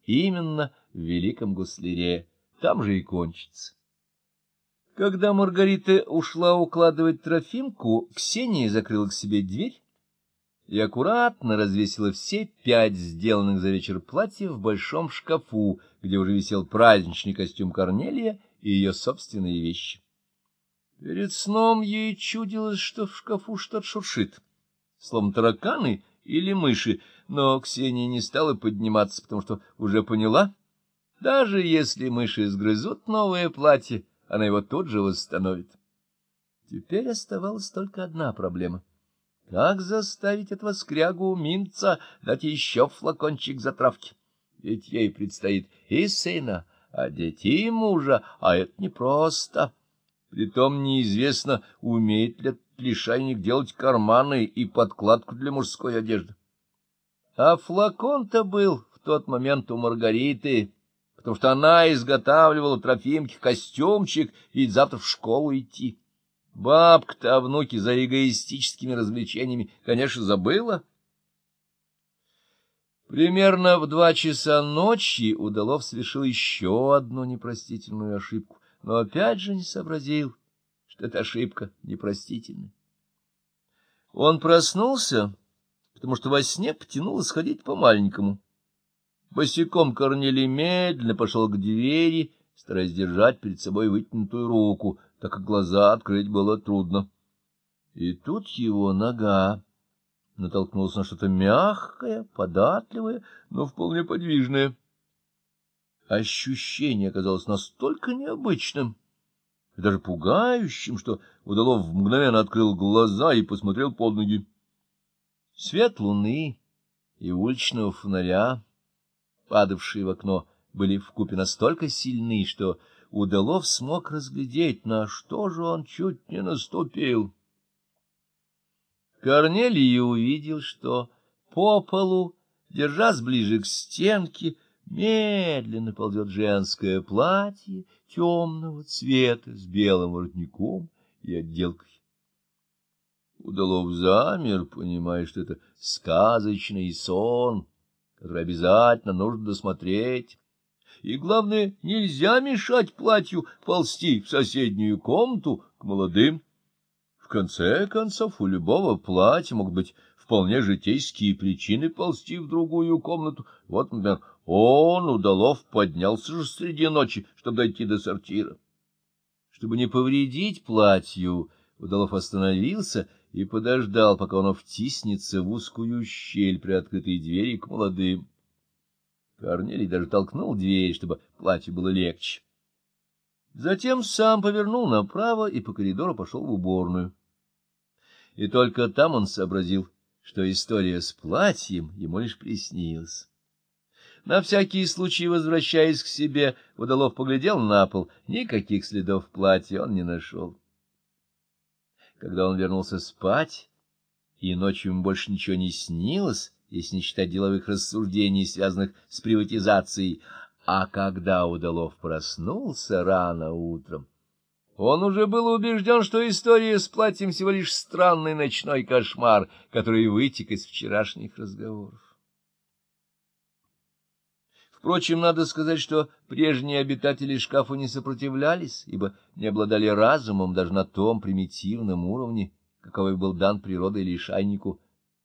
именно в Великом Гусляре, там же и кончится. Когда Маргарита ушла укладывать Трофимку, Ксения закрыла к себе дверь и аккуратно развесила все 5 сделанных за вечер платьев в большом шкафу, где уже висел праздничный костюм Корнелия и ее собственные вещи. Перед сном ей чудилось, что в шкафу что-то шуршит, словно тараканы или мыши, но Ксения не стала подниматься, потому что уже поняла, даже если мыши сгрызут новое платье, она его тут же восстановит. Теперь оставалась только одна проблема. Как заставить этого скрягу Минца дать еще флакончик затравки? Ведь ей предстоит и сына, одеть и мужа, а это непросто. Притом неизвестно, умеет ли лишайник делать карманы и подкладку для мужской одежды. А флакон-то был в тот момент у Маргариты, потому что она изготавливала Трофимке костюмчик, ведь завтра в школу идти. Бабка-то о внуке за эгоистическими развлечениями, конечно, забыла. Примерно в 2 часа ночи Удалов совершил еще одну непростительную ошибку, но опять же не сообразил, что эта ошибка непростительная. Он проснулся, потому что во сне потянуло сходить по-маленькому. Босиком Корнелий медленно пошел к двери, стараясь держать перед собой вытянутую руку, так как глаза открыть было трудно. И тут его нога натолкнулась на что-то мягкое, податливое, но вполне подвижное. Ощущение оказалось настолько необычным и даже пугающим, что Удалов мгновенно открыл глаза и посмотрел под ноги. Свет луны и уличного фонаря, падавшие в окно, были вкупе настолько сильны, что Удалов смог разглядеть, на что же он чуть не наступил. Корнелий увидел, что по полу, держась ближе к стенке, медленно ползет женское платье темного цвета с белым воротником и отделкой. Удалов замер, понимая, что это сказочный сон, который обязательно нужно досмотреть. И, главное, нельзя мешать платью ползти в соседнюю комнату к молодым. В конце концов, у любого платья могут быть вполне житейские причины ползти в другую комнату. Вот, например, Удалов, поднялся же среди ночи, чтобы дойти до сортира. Чтобы не повредить платью, Удалов остановился и подождал, пока оно втиснется в узкую щель при открытой двери к молодым. Корнелий даже толкнул дверь, чтобы платью было легче. Затем сам повернул направо и по коридору пошел в уборную. И только там он сообразил, что история с платьем ему лишь приснилась. На всякий случай, возвращаясь к себе, Удалов поглядел на пол. Никаких следов платья он не нашел. Когда он вернулся спать, и ночью ему больше ничего не снилось, если не считать деловых рассуждений, связанных с приватизацией, а когда Удалов проснулся рано утром, он уже был убежден, что история с платьем всего лишь странный ночной кошмар, который вытек из вчерашних разговоров. Впрочем, надо сказать, что прежние обитатели шкафа не сопротивлялись, ибо не обладали разумом даже на том примитивном уровне, каковой был дан природой лишайнику